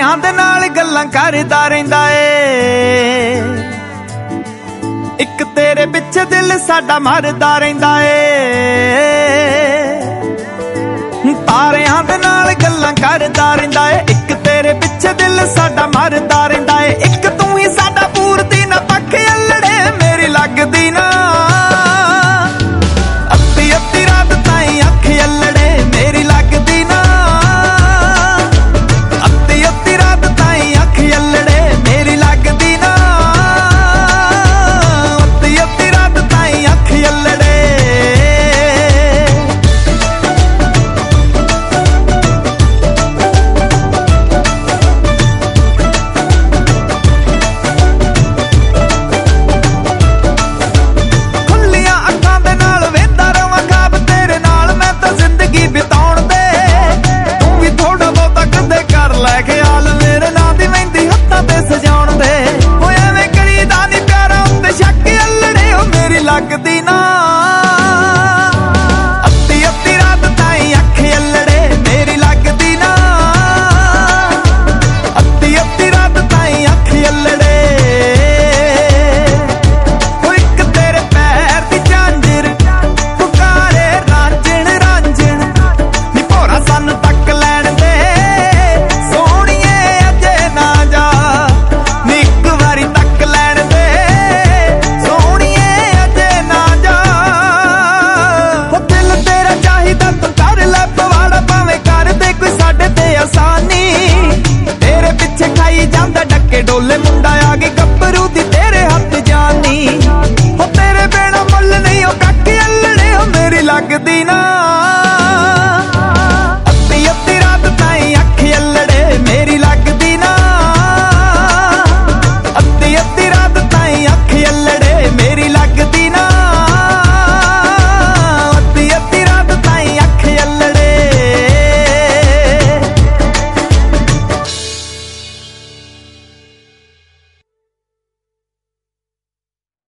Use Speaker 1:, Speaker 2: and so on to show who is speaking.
Speaker 1: ਤਾਰਿਆਂ ਦੇ ਨਾਲ ਗੱਲਾਂ ਕਰਦਾ ਰਹਿੰਦਾ ਏ। ਇੱਕ ਤੇਰੇ ਪਿੱਛੇ ਦਿਲ ਸਾਡਾ ਮਰਦਾ ਰਹਿੰਦਾ ਏ। ਤਾਰਿਆਂ ਦੇ ਨਾਲ ਗੱਲਾਂ ਕਰਦਾ ਰਹਿੰਦਾ ਏ। ਇੱਕ ਤੇਰੇ ਪਿੱਛੇ ਦਿਲ ਸਾਡਾ ਮਰਦਾ ਰਹਿੰਦਾ ਏ। ਇੱਕ ਤੂੰ ਹੀ ਸਾਡਾ ਪੂਰਤੀ ਨਾ ਪੱਖ ਅਲੜੇ ਮੇਰੀ ਲੱਗਦੀ ਨਾ। ਅੱਧੀ ਅੱਧੀ ਰਾਤ ਤਾਈਂ ਅੱਖ ਅਲੜੇ ਮੇਰੀ ਲੱਗਦੀ ਨਾ। ਅੱਧੀ ਅੱਧੀ ਰਾਤ ਤਾਈਂ ਅੱਖ ਅਲੜੇ ਮੇਰੀ ਲੱਗਦੀ ਨਾ। ਅੱਧੀ ਅੱਧੀ ਰਾਤ ਤਾਈਂ ਅੱਖ ਅਲੜੇ। ਲੱਗਦੀ ਨਾ। ਅੱਧੀ ਅੱਧੀ ਰਾਤ ਤਾਈਂ ਅੱਖ ਅਲੜੇ ਮੇਰੀ ਲੱਗਦੀ ਨਾ। ਅੱਧੀ ਅੱਧੀ ਰਾਤ ਤਾਈਂ ਅੱਖ ਅਲੜੇ। ਉਹ ਇੱਕ ਤੇਰੇ ਪੈਰ ਦੀ ਝਾਂਜਰ ਪੁਕਾਰੇ ਰਾਂਝਣ ਰਾਂਝਣ ਨੀ ਭੋਰਾ ਸਾਨੂੰ ਤੱਕ ਲੈਣ ਦੇ ਸੋਹਣੀਏ ਅਜੇ ਨਾ ਜਾ। ਨੀ ਇੱਕ ਵਾਰੀ ਤੱਕ ਲੈਣ ਦੇ ਜਾਂਦਾ ਡੱਕੇ ਡੋਲੇ ਮੁੰਡਾ ਆ ਗਈ ਗੱਭਰੂ ਦੀ ਤੇਰੇ ਹੱਥ ਜਾਨੀ। ਹੋ ਤੇਰੇ ਬਿਨਾ ਮੁੱਲ ਨਹੀਂ ਉਹ ਕੱਖ ਅਲੜੇ ਮੇਰੀ ਲੱਗਦੀ ਨਾ।